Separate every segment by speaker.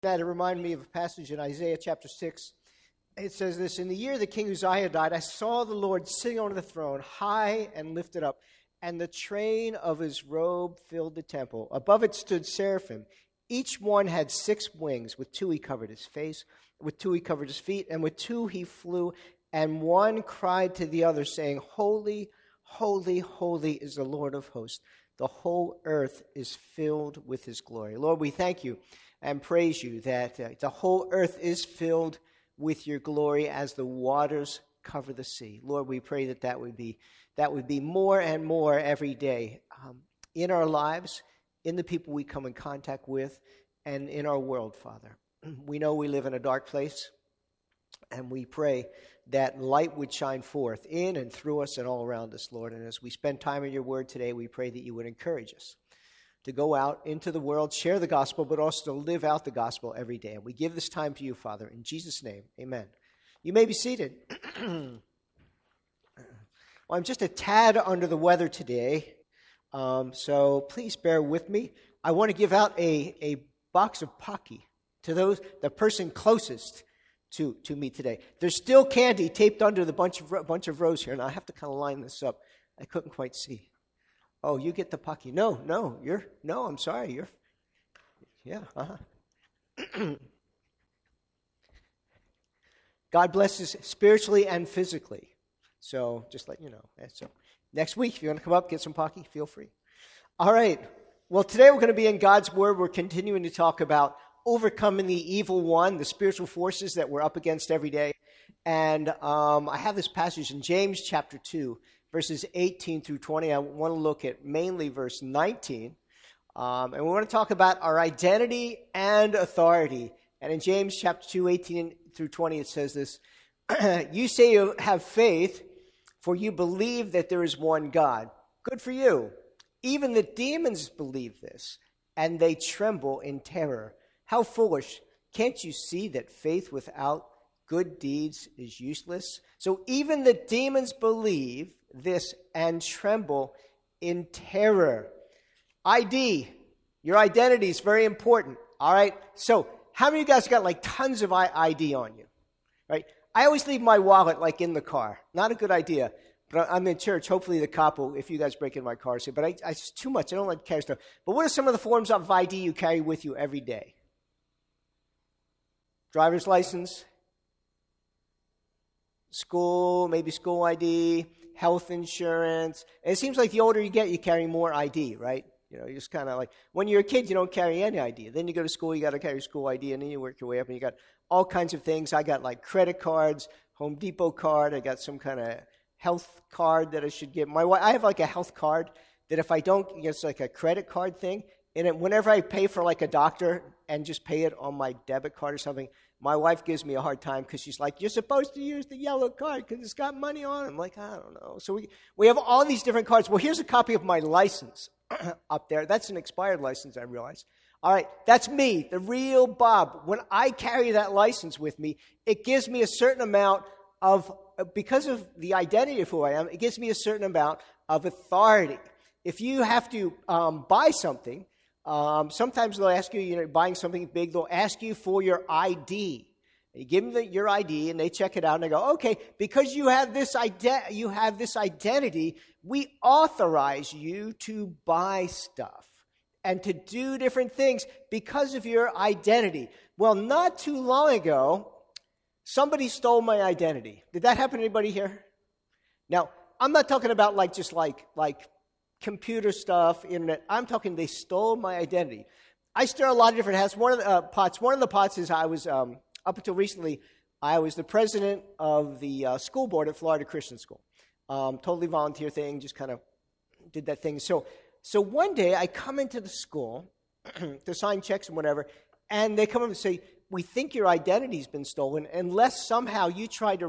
Speaker 1: That it reminded me of a passage in Isaiah chapter 6. It says this, "In the year that King Uzziah died, I saw the Lord sitting on the throne, high and lifted up, and the train of his robe filled the temple. Above it stood seraphim. Each one had 6 wings. With 2 he covered his face, with 2 he covered his feet, and with 2 he flew. And one cried to the other, saying, Holy, holy, holy is the Lord of hosts. The whole earth is filled with his glory." Lord, we thank you and praise you that the whole earth is filled with your glory as the waters cover the sea. Lord, we pray that would be more and more every day in our lives, in the people we come in contact with, and in our world, Father. We know we live in a dark place, and we pray that light would shine forth in and through us and all around us, Lord. And as we spend time in your word today, we pray that you would encourage us to go out into the world, share the gospel, but also to live out the gospel every day. And we give this time to you, Father, in Jesus' name, amen. You may be seated. Well, I'm just a tad under the weather today, so please bear with me. I want to give out a box of Pocky to the person closest to me today. There's still candy taped under the bunch of rows here, and I have to kind of line this up. I couldn't quite see. Oh, you get the Pocky. No, I'm sorry. God blesses spiritually and physically. So just let you know. So next week, if you want to come up, get some Pocky, feel free. All right. Well, today we're going to be in God's Word. We're continuing to talk about overcoming the evil one, the spiritual forces that we're up against every day. And I have this passage in James chapter 2. Verses 18 through 20, I want to look at mainly verse 19. And we want to talk about our identity and authority. And in James chapter 2, 18 through 20, it says this, "You say you have faith, for you believe that there is one God. Good for you. Even the demons believe this, and they tremble in terror. How foolish. Can't you see that faith without good deeds is useless? So even the demons believe this and tremble in terror." ID, your identity is very important. All right. So how many of you guys got like tons of ID on you? Right. I always leave my wallet like in the car. Not a good idea. But I'm in church. Hopefully the cop will, if you guys break in my car, say, but it's too much. I don't like to carry stuff. But what are some of the forms of ID you carry with you every day? Driver's license, school, maybe school ID, health insurance. And it seems like the older you get, you carry more ID, right? You know, you just kind of like, when you're a kid, you don't carry any ID. Then you go to school, you got to carry school ID, and then you work your way up, and you got all kinds of things. I got like credit cards, Home Depot card. I got some kind of health card that I should get. I have like a health card that if I don't, it's like a credit card thing. And whenever I pay for like a doctor and just pay it on my debit card or something, my wife gives me a hard time because she's like, "You're supposed to use the yellow card because it's got money on it." I'm like, I don't know. So we have all these different cards. Well, here's a copy of my license up there. That's an expired license, I realize. All right, that's me, the real Bob. When I carry that license with me, it gives me a certain amount of, because of the identity of who I am, it gives me a certain amount of authority. If you have to buy something, sometimes they'll ask you, buying something big, they'll ask you for your ID. You give them your ID, and they check it out, and they go, "Okay, because you have this identity, we authorize you to buy stuff and to do different things because of your identity." Well, not too long ago, somebody stole my identity. Did that happen to anybody here? Now, I'm not talking about just computer stuff, internet. I'm talking they stole my identity. I stir a lot of different hats. One of the pots is I was, up until recently, I was the president of the school board at Florida Christian School. Totally volunteer thing, just kind of did that thing. So one day I come into the school to sign checks and whatever, and they come up and say, "We think your identity's been stolen unless somehow you tried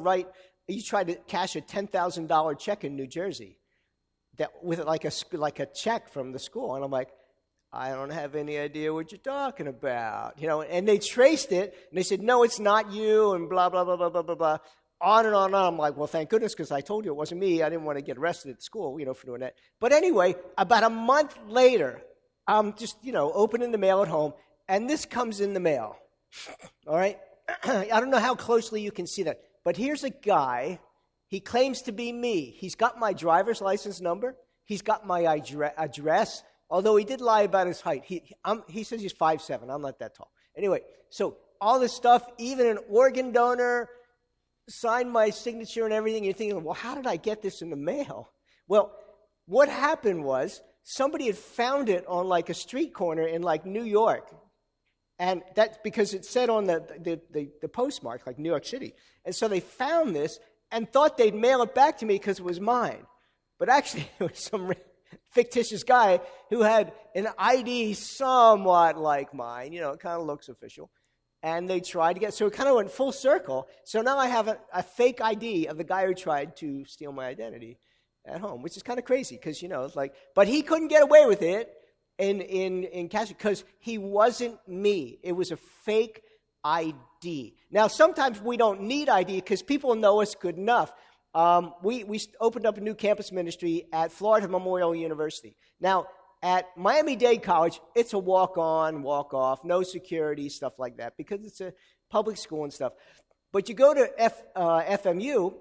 Speaker 1: to cash a $10,000 check in New Jersey." That with like a check from the school. And I'm like, "I don't have any idea what you're talking about." And they traced it, and they said, "No, it's not you," and blah, blah, blah, blah, blah, blah, blah. On and on and on. I'm like, well, thank goodness, because I told you it wasn't me. I didn't want to get arrested at school, for doing that. But anyway, about a month later, I'm just, opening the mail at home, and this comes in the mail. All right? I don't know how closely you can see that, but here's a guy. He claims to be me. He's got my driver's license number. He's got my address, although he did lie about his height. He says he's 5'7". I'm not that tall. Anyway, so all this stuff, even an organ donor signed my signature and everything. You're thinking, well, how did I get this in the mail? Well, what happened was somebody had found it on like a street corner in like New York. And that's because it said on the postmark, like New York City. And so they found this and thought they'd mail it back to me because it was mine. But actually, it was some fictitious guy who had an ID somewhat like mine. You know, it kind of looks official. And they tried to get, so it kind of went full circle. So now I have a fake ID of the guy who tried to steal my identity at home, which is kind of crazy because, you know, it's like, but he couldn't get away with it in cash because he wasn't me. It was a fake ID. Now, sometimes we don't need ID because people know us good enough. We opened up a new campus ministry at Florida Memorial University. Now, at Miami-Dade College, it's a walk-on, walk-off, no security, stuff like that, because it's a public school and stuff. But you go to FMU,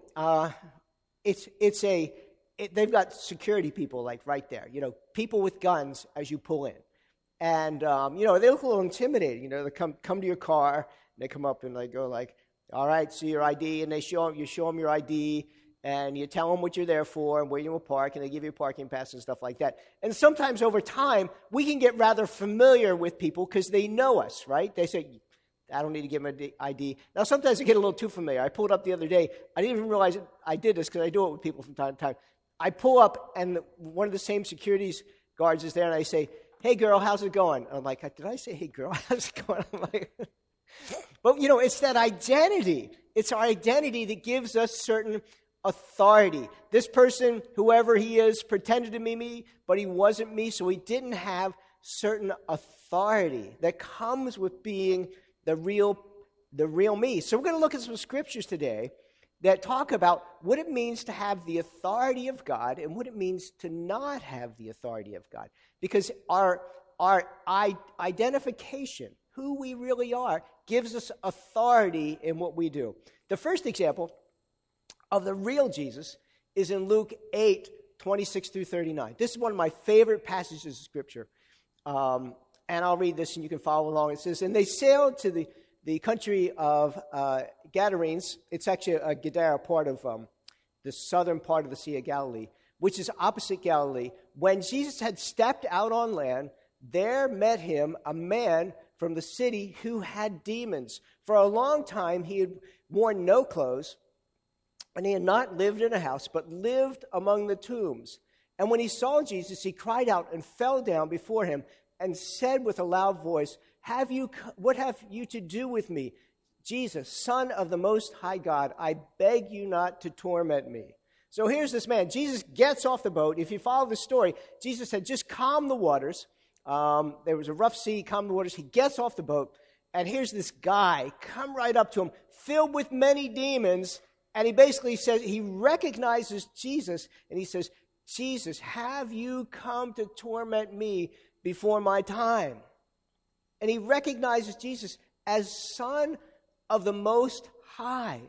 Speaker 1: they've got security people like right there, you know, people with guns as you pull in. And, you know, they look a little intimidating. You know, they come to your car, and they come up and they go like, all right, see your ID, and you show them your ID, and you tell them what you're there for and where you will park, and they give you a parking pass and stuff like that. And sometimes over time, we can get rather familiar with people because they know us, right? They say, I don't need to give them an ID. Now, sometimes I get a little too familiar. I pulled up the other day. I didn't even realize I did this because I do it with people from time to time. I pull up, and one of the same security guards is there, and I say, hey, girl, how's it going? And I'm like, did I say, hey, girl, how's it going? I'm like, but, you know, it's that identity. It's our identity that gives us certain authority. This person, whoever he is, pretended to be me, but he wasn't me, so he didn't have certain authority that comes with being the real me. So we're going to look at some scriptures today that talk about what it means to have the authority of God and what it means to not have the authority of God. Because our identification, who we really are, gives us authority in what we do. The first example of the real Jesus is in Luke 8, 26 through 39. This is one of my favorite passages of Scripture. And I'll read this and you can follow along. It says, and they sailed to the country of Gadarenes. It's actually Gadara, part of the southern part of the Sea of Galilee, which is opposite Galilee. When Jesus had stepped out on land, there met him a man from the city who had demons. For a long time he had worn no clothes, and he had not lived in a house, but lived among the tombs. And when he saw Jesus, he cried out and fell down before him and said with a loud voice, what have you to do with me, Jesus, Son of the Most High God? I beg you not to torment me. So here's this man. Jesus gets off the boat. If you follow the story, Jesus had just calmed the waters. There was a rough sea, calmed the waters. He gets off the boat, and here's this guy come right up to him, filled with many demons. And he basically says, he recognizes Jesus, and he says, Jesus, have you come to torment me before my time? And he recognizes Jesus as Son of the Most High.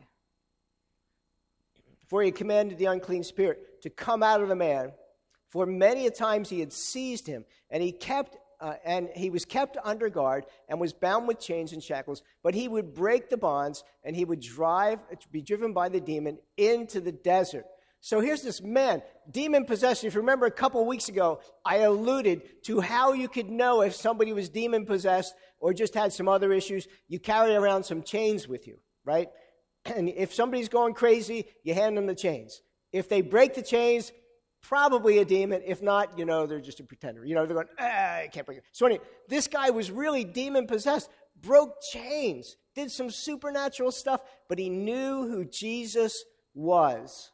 Speaker 1: For he commanded the unclean spirit to come out of the man. For many a times he had seized him, and he was kept under guard and was bound with chains and shackles. But he would break the bonds, and he would be driven by the demon into the desert. So here's this man, demon possession. If you remember a couple of weeks ago, I alluded to how you could know if somebody was demon possessed or just had some other issues. You carry around some chains with you, right? And if somebody's going crazy, you hand them the chains. If they break the chains, probably a demon. If not, you know, they're just a pretender. You know, they're going, I can't break it. So anyway, this guy was really demon possessed, broke chains, did some supernatural stuff, but he knew who Jesus was.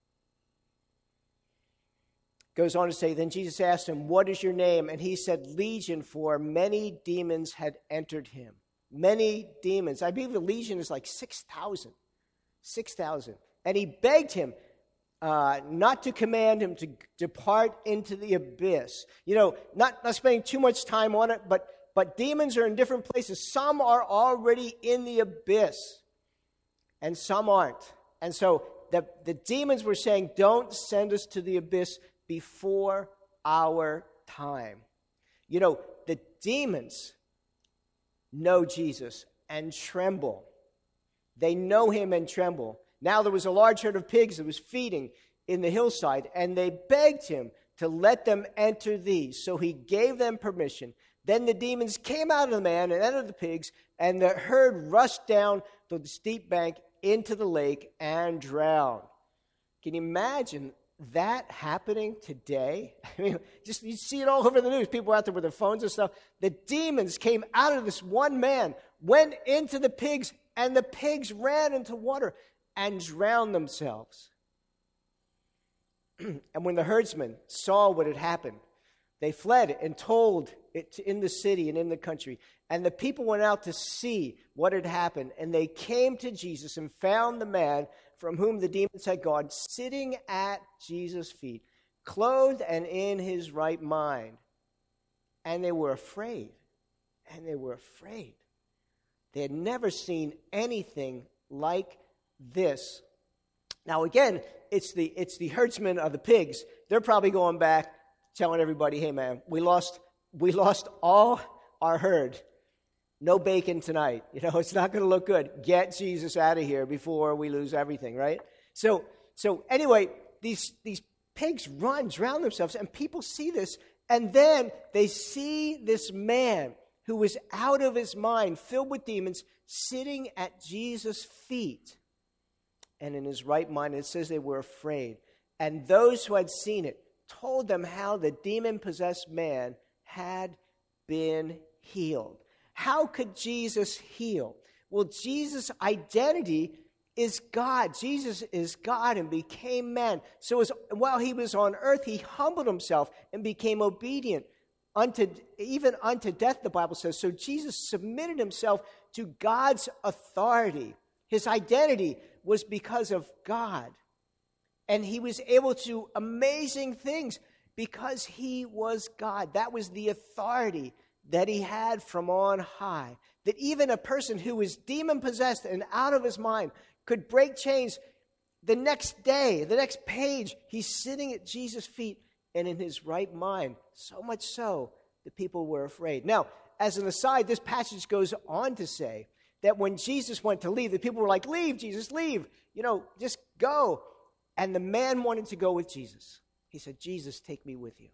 Speaker 1: Goes on to say, then Jesus asked him, what is your name? And he said, Legion, for many demons had entered him. Many demons. I believe the legion is like 6,000. 6,000. And he begged him not to command him to depart into the abyss. You know, not spending too much time on it, but but demons are in different places. Some are already in the abyss, and some aren't. And so the demons were saying, don't send us to the abyss before our time. You know, the demons know Jesus and tremble. They know him and tremble. Now there was a large herd of pigs that was feeding in the hillside, and they begged him to let them enter these. So he gave them permission. Then the demons came out of the man and entered the pigs, and the herd rushed down the steep bank into the lake and drowned. Can you imagine that happening today? I mean, just you see it all over the news. People out there with their phones and stuff. The demons came out of this one man, went into the pigs, and the pigs ran into water and drowned themselves. And when the herdsmen saw what had happened, they fled and told it in the city and in the country. And the people went out to see what had happened. And they came to Jesus and found the man from whom the demons had gone, sitting at Jesus' feet, clothed and in his right mind. And they were afraid. And they were afraid. They had never seen anything like this. Now again, it's the herdsmen of the pigs. They're probably going back, telling everybody, hey man, we lost all our herd. No bacon tonight. You know, it's not going to look good. Get Jesus out of here before we lose everything, right? So anyway, these pigs drown themselves, and people see this, and then they see this man who was out of his mind, filled with demons, sitting at Jesus' feet and in his right mind. It says they were afraid. And those who had seen it told them how the demon-possessed man had been healed. How could Jesus heal? Well, Jesus' identity is God. Jesus is God and became man. So while he was on earth, he humbled himself and became obedient even unto death, the Bible says. So Jesus submitted himself to God's authority. His identity was because of God. And he was able to do amazing things because he was God. That was the authority that he had from on high. That even a person who was demon-possessed and out of his mind could break chains. The next day, the next page, he's sitting at Jesus' feet and in his right mind. So much so, the people were afraid. Now, as an aside, this passage goes on to say that when Jesus went to leave, the people were like, leave, Jesus, leave. You know, just go. And the man wanted to go with Jesus. He said, Jesus, take me with you.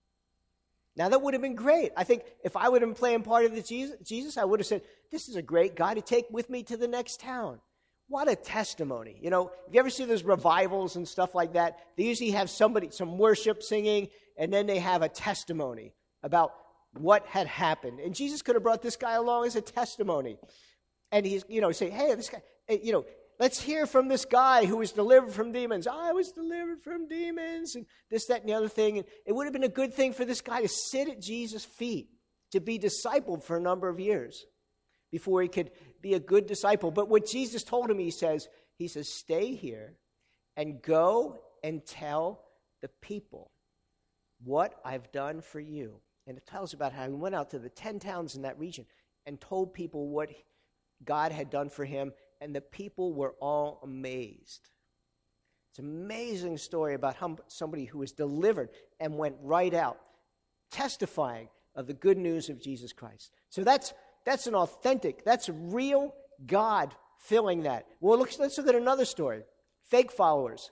Speaker 1: Now, that would have been great. I think if I would have been playing part of the Jesus, I would have said, this is a great guy to take with me to the next town. What a testimony. You know, if you ever see those revivals and stuff like that, they usually have some worship singing, and then they have a testimony about what had happened. And Jesus could have brought this guy along as a testimony. And he's, say, hey, this guy, let's hear from this guy who was delivered from demons. I was delivered from demons, and this, that, and the other thing. And it would have been a good thing for this guy to sit at Jesus' feet, to be discipled for a number of years before he could be a good disciple. But what Jesus told him, he says, stay here and go and tell the people what I've done for you. And it tells about how he went out to the 10 towns in that region and told people what God had done for him, and the people were all amazed. It's an amazing story about how somebody who was delivered and went right out, testifying of the good news of Jesus Christ. So that's an authentic, that's a real God filling that. Well, let's look at another story. Fake followers.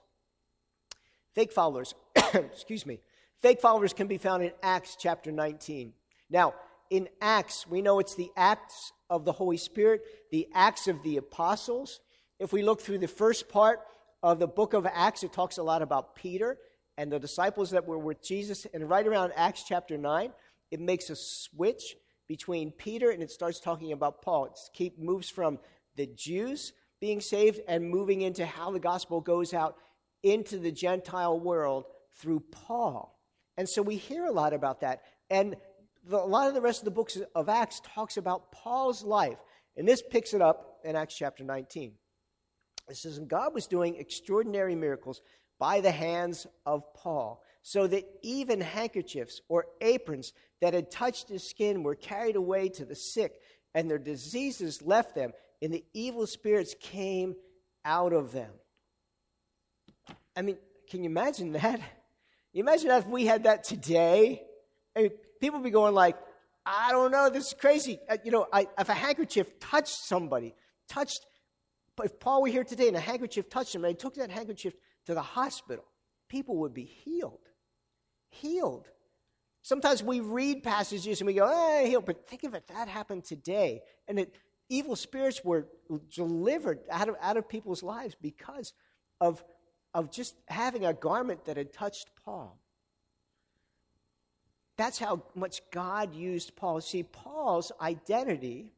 Speaker 1: Excuse me. Fake followers can be found in Acts chapter 19. Now, in Acts, we know it's the Acts of the Holy Spirit, the Acts of the Apostles. If we look through the first part of the book of Acts, it talks a lot about Peter and the disciples that were with Jesus. And right around Acts chapter 9, it makes a switch between Peter and it starts talking about Paul. It moves from the Jews being saved and moving into how the gospel goes out into the Gentile world through Paul. And so we hear a lot about that. And a lot of the rest of the books of Acts talks about Paul's life. And this picks it up in Acts chapter 19. It says, and God was doing extraordinary miracles by the hands of Paul, so that even handkerchiefs or aprons that had touched his skin were carried away to the sick, and their diseases left them, and the evil spirits came out of them. I mean, can you imagine that? You imagine that if we had that today? I mean, people would be going like, I don't know, this is crazy. If a handkerchief touched somebody, if Paul were here today and a handkerchief touched him, and they took that handkerchief to the hospital, people would be healed. Healed. Sometimes we read passages and we go, healed. But think of it, that happened today. And that evil spirits were delivered out of people's lives because of just having a garment that had touched Paul. That's how much God used Paul. See, Paul's identity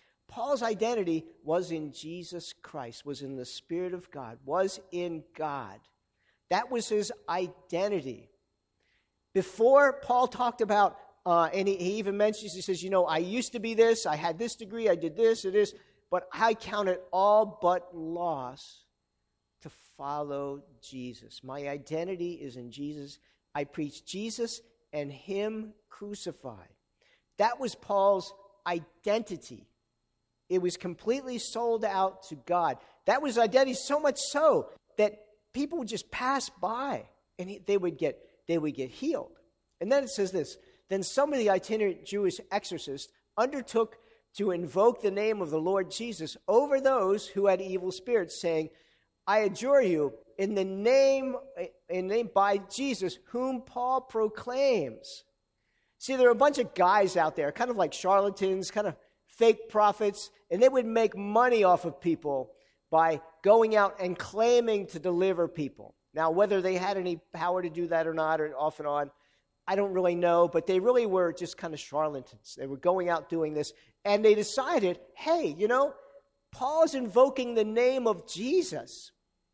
Speaker 1: was in Jesus Christ, was in the Spirit of God, was in God. That was his identity. Before Paul talked about, and he even mentions, he says, I used to be this, I had this degree, I did this or this, but I count it all but loss to follow Jesus. My identity is in Jesus. I preach Jesus and him crucified. That was Paul's identity. It was completely sold out to God. That was identity, so much so that people would just pass by and they would get healed. And then it says this, then some of the itinerant Jewish exorcists undertook to invoke the name of the Lord Jesus over those who had evil spirits, saying, I adjure you in the name by Jesus, whom Paul proclaims. See, there are a bunch of guys out there, kind of like charlatans, kind of fake prophets, and they would make money off of people by going out and claiming to deliver people. Now, whether they had any power to do that or not, or off and on, I don't really know, but they really were just kind of charlatans. They were going out doing this, and they decided, hey, Paul's invoking the name of Jesus.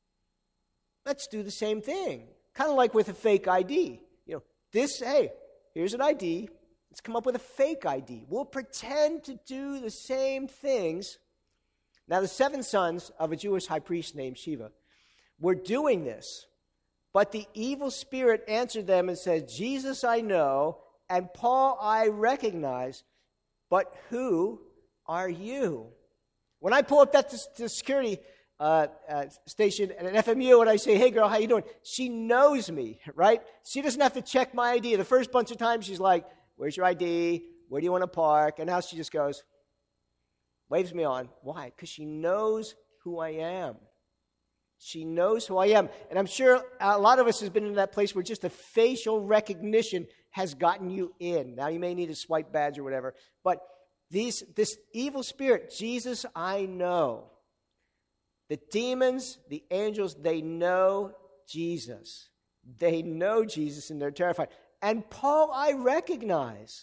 Speaker 1: Let's do the same thing. Kind of like with a fake ID. Here's an ID. Let's come up with a fake ID. We'll pretend to do the same things. Now, the 7 sons of a Jewish high priest named Sheva were doing this. But the evil spirit answered them and said, Jesus I know, and Paul I recognize, but who are you? When I pull up that to security station at an FMU and I say, hey girl, how you doing? She knows me, right? She doesn't have to check my ID. The first bunch of times she's like, where's your ID? Where do you want to park? And now she just goes, waves me on. Why? Because she knows who I am. She knows who I am. And I'm sure a lot of us has been in that place where just the facial recognition has gotten you in. Now you may need a swipe badge or whatever. But this evil spirit, Jesus I know. The demons, the angels, they know Jesus. They know Jesus and they're terrified. And Paul I recognize.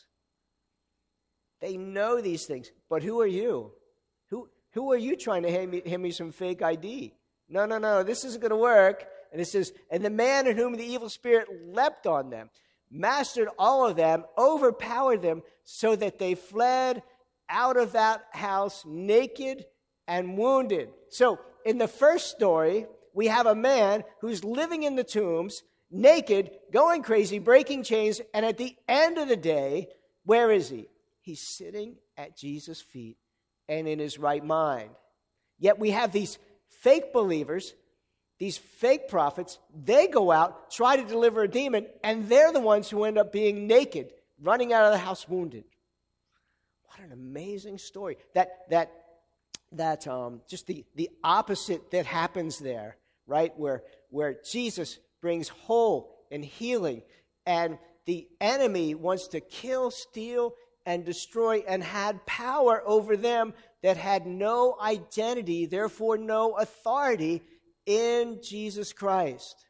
Speaker 1: They know these things. But who are you? Who are you trying to hand me some fake ID? No, this isn't going to work. And it says, and the man in whom the evil spirit leapt on them, mastered all of them, overpowered them, so that they fled out of that house naked and wounded. So, in the first story, we have a man who's living in the tombs, naked, going crazy, breaking chains, and at the end of the day, where is he? He's sitting at Jesus' feet and in his right mind. Yet we have these fake believers, these fake prophets, they go out, try to deliver a demon, and they're the ones who end up being naked, running out of the house wounded. What an amazing story. That just the opposite that happens there, right? Where Jesus brings whole and healing, and the enemy wants to kill, steal, and destroy, and had power over them that had no identity, therefore no authority in Jesus Christ.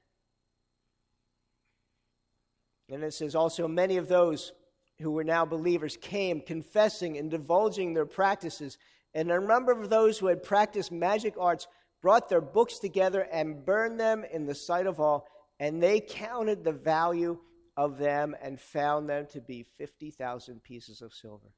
Speaker 1: And it says also, many of those who were now believers came confessing and divulging their practices. And a number of those who had practiced magic arts brought their books together and burned them in the sight of all. And they counted the value of them and found them to be 50,000 pieces of silver.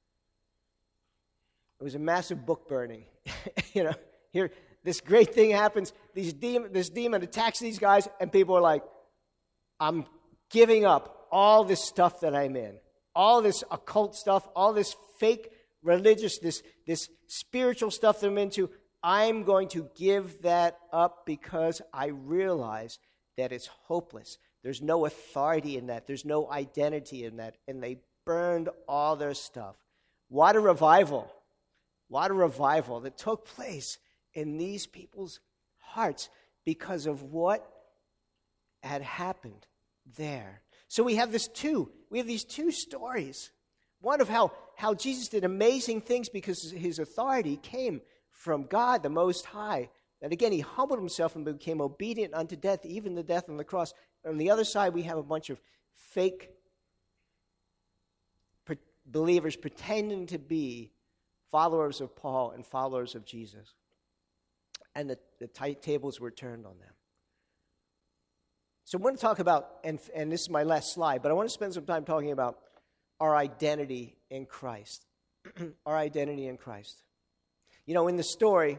Speaker 1: It was a massive book burning. Here, this great thing happens. This demon attacks these guys, and people are like, I'm giving up all this stuff that I'm in, all this occult stuff, all this fake religious, this spiritual stuff that I'm into. I'm going to give that up because I realize that it's hopeless. There's no authority in that. There's no identity in that. And they burned all their stuff. What a revival. What a revival that took place in these people's hearts because of what had happened there. So we have these two stories. One of how Jesus did amazing things because his authority came from God, the Most High. And again, he humbled himself and became obedient unto death, even the death on the cross. On the other side, we have a bunch of fake believers pretending to be followers of Paul and followers of Jesus. And the tables were turned on them. So I want to talk about, and this is my last slide, but I want to spend some time talking about our identity in Christ. Our identity in Christ. You know, in the story,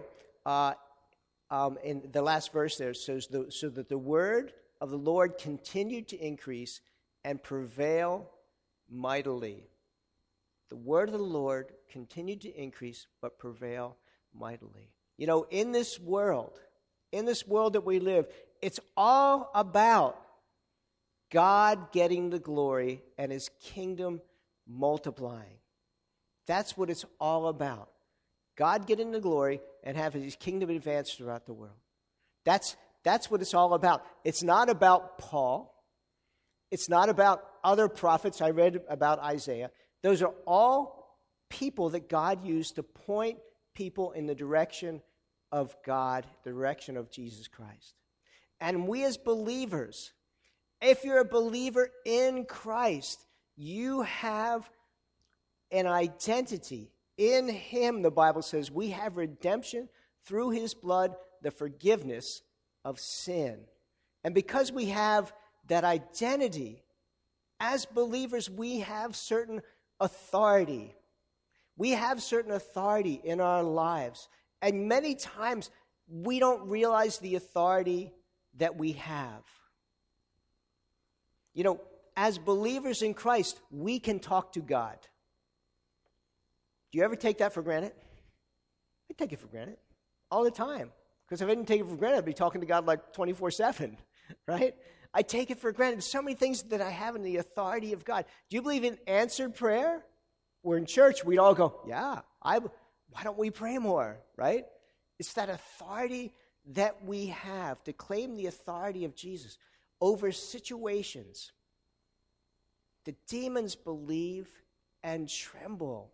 Speaker 1: in the last verse there, it says, so that the word of the Lord continued to increase and prevail mightily. The word of the Lord continued to increase, but prevail mightily. You know, in this world that we live, it's all about God getting the glory and his kingdom multiplying. That's what it's all about. God getting the glory and having his kingdom advance throughout the world. That's what it's all about. It's not about Paul. It's not about other prophets. I read about Isaiah. Those are all people that God used to point people in the direction of God, the direction of Jesus Christ. And we as believers, if you're a believer in Christ, you have an identity in him. The Bible says we have redemption through his blood, the forgiveness of sin. And because we have that identity, as believers, we have certain authority. We have certain authority in our lives. And many times we don't realize the authority that we have. You know, as believers in Christ, we can talk to God. Do you ever take that for granted? I take it for granted all the time. Because if I didn't take it for granted, I'd be talking to God like 24/7, right? I take it for granted. There's so many things that I have in the authority of God. Do you believe in answered prayer? We're in church, we'd all go, yeah, why don't we pray more, right? It's that authority that we have to claim the authority of Jesus over situations. The demons believe and tremble.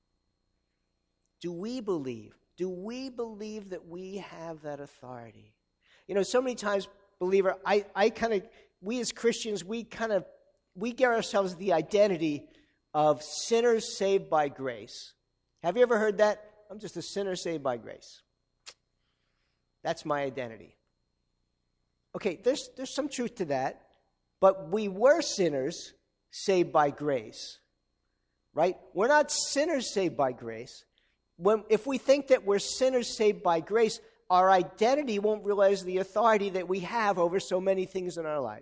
Speaker 1: Do we believe? Do we believe that we have that authority? You know, so many times, believer, we as Christians, we give ourselves the identity of sinners saved by grace. Have you ever heard that? I'm just a sinner saved by grace. That's my identity. Okay, there's some truth to that, but we were sinners saved by grace, right? We're not sinners saved by grace. If we think that we're sinners saved by grace, our identity won't realize the authority that we have over so many things in our life.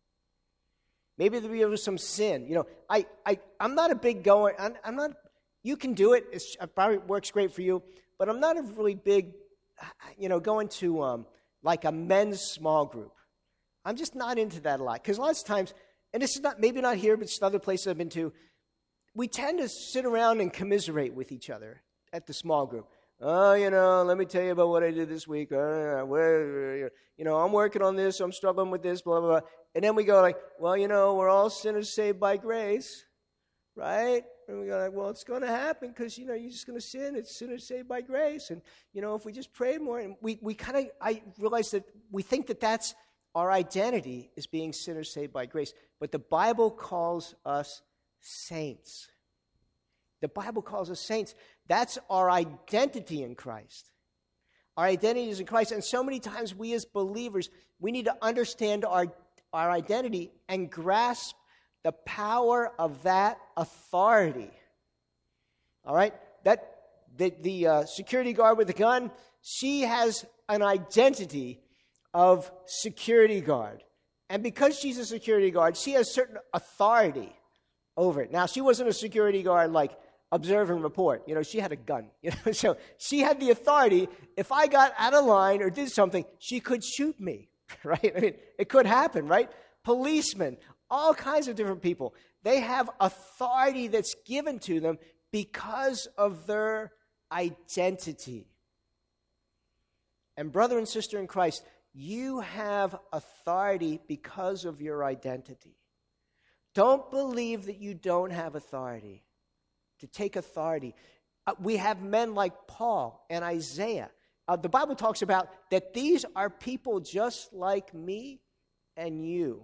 Speaker 1: Maybe there was some sin. You know, I'm not a big goer. I'm not. You can do it. It probably works great for you. But I'm not a really big, going to like a men's small group. I'm just not into that a lot. Because lots of times, and this is maybe not here, but it's other places I've been to, we tend to sit around and commiserate with each other at the small group. Oh, let me tell you about what I did this week. I'm working on this. I'm struggling with this, blah, blah, blah. And then we go like, well, we're all sinners saved by grace, right? And we go like, well, it's going to happen because, you're just going to sin. It's sinners saved by grace. And, if we just pray more. And I realize that we think that that's our identity is being sinners saved by grace. But the Bible calls us saints. The Bible calls us saints. That's our identity in Christ. Our identity is in Christ. And so many times we as believers, we need to understand our identity and grasp the power of that authority. All right? The security guard with the gun, she has an identity of security guard. And because she's a security guard, she has certain authority over it. Now, she wasn't a security guard like observe and report. She had a gun. So she had the authority. If I got out of line or did something, she could shoot me, right? I mean, it could happen, right? Policemen, all kinds of different people. They have authority that's given to them because of their identity. And brother and sister in Christ, you have authority because of your identity. Don't believe that you don't have authority. To take authority. We have men like Paul and Isaiah. The Bible talks about that these are people just like me and you.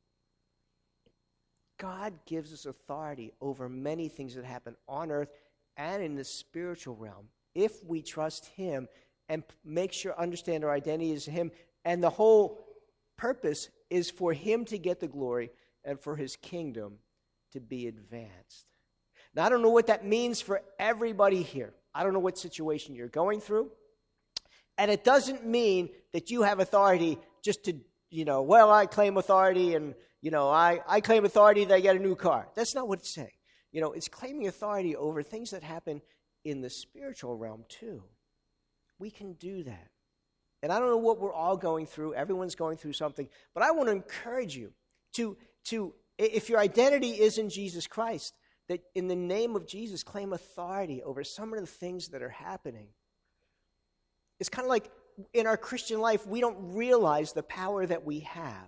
Speaker 1: God gives us authority over many things that happen on earth and in the spiritual realm if we trust Him and make sure understand our identity is Him. And the whole purpose is for Him to get the glory and for His kingdom to be advanced. Now, I don't know what that means for everybody here. I don't know what situation you're going through. And it doesn't mean that you have authority just to, I claim authority and, I claim authority that I get a new car. That's not what it's saying. It's claiming authority over things that happen in the spiritual realm too. We can do that. And I don't know what we're all going through. Everyone's going through something. But I want to encourage you to if your identity is in Jesus Christ, that in the name of Jesus, claim authority over some of the things that are happening. It's kind of like in our Christian life, we don't realize the power that we have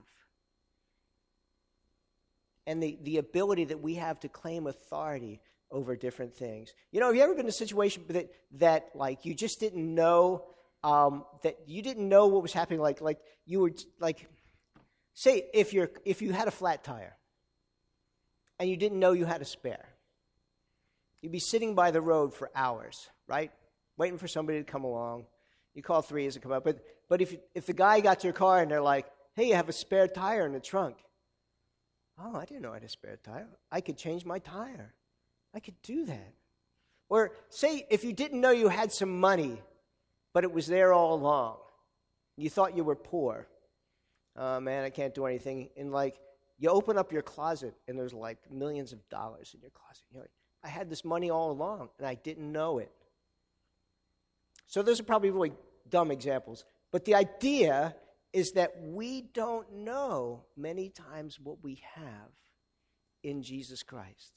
Speaker 1: and the ability that we have to claim authority over different things. Have you ever been in a situation that like you just didn't know that you didn't know what was happening? Like you were like, say if you had a flat tire and you didn't know you had a spare. You'd be sitting by the road for hours, right? Waiting for somebody to come along. You call 3 as it come up. But if the guy got to your car and they're like, hey, you have a spare tire in the trunk. Oh, I didn't know I had a spare tire. I could change my tire. I could do that. Or say if you didn't know you had some money, but it was there all along. You thought you were poor. Oh, man, I can't do anything. And you open up your closet and there's millions of dollars in your closet. You're like, I had this money all along, and I didn't know it. So those are probably really dumb examples. But the idea is that we don't know many times what we have in Jesus Christ.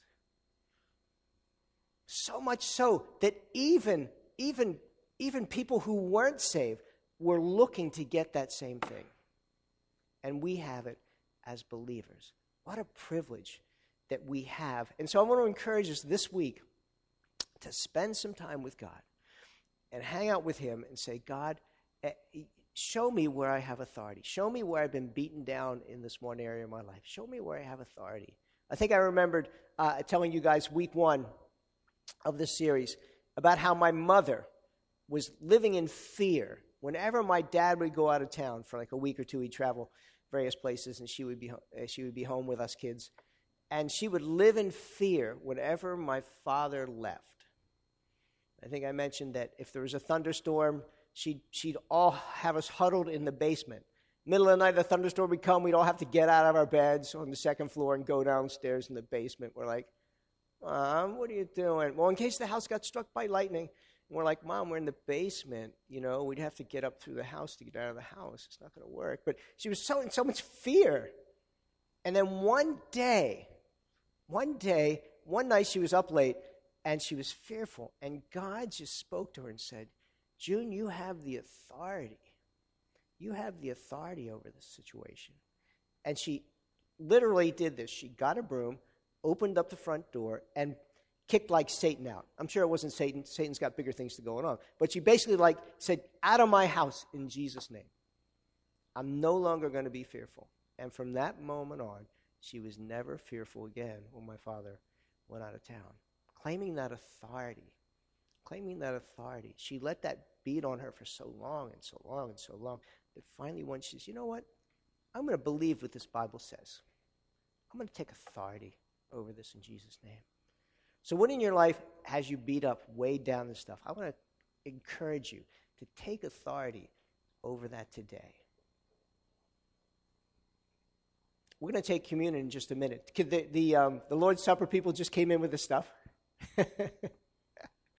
Speaker 1: So much so that even people who weren't saved were looking to get that same thing. And we have it as believers. What a privilege that we have. And so I want to encourage us this week to spend some time with God and hang out with Him and say, God, show me where I have authority. Show me where I've been beaten down in this one area of my life. Show me where I have authority. I think I remembered telling you guys week 1 of this series about how my mother was living in fear. Whenever my dad would go out of town for a week or two, he'd travel various places, and she would be home with us kids. And she would live in fear whenever my father left. I think I mentioned that if there was a thunderstorm, she'd all have us huddled in the basement. Middle of the night, the thunderstorm would come. We'd all have to get out of our beds on the second floor and go downstairs in the basement. We're like, Mom, what are you doing? Well, in case the house got struck by lightning, and we're like, Mom, we're in the basement. We'd have to get up through the house to get out of the house. It's not going to work. But she was in so much fear. And then one night she was up late, and she was fearful. And God just spoke to her and said, June, you have the authority. You have the authority over this situation. And she literally did this. She got a broom, opened up the front door, and kicked Satan out. I'm sure it wasn't Satan. Satan's got bigger things to go on. But she basically said, out of my house in Jesus' name. I'm no longer going to be fearful. And from that moment on, she was never fearful again when my father went out of town. Claiming that authority. She let that beat on her for so long and so long and so long that finally one she says, you know what? I'm going to believe what this Bible says. I'm going to take authority over this in Jesus' name. So what in your life has you beat up, weighed down this stuff? I want to encourage you to take authority over that today. We're going to take communion in just a minute. The Lord's Supper people just came in with the stuff.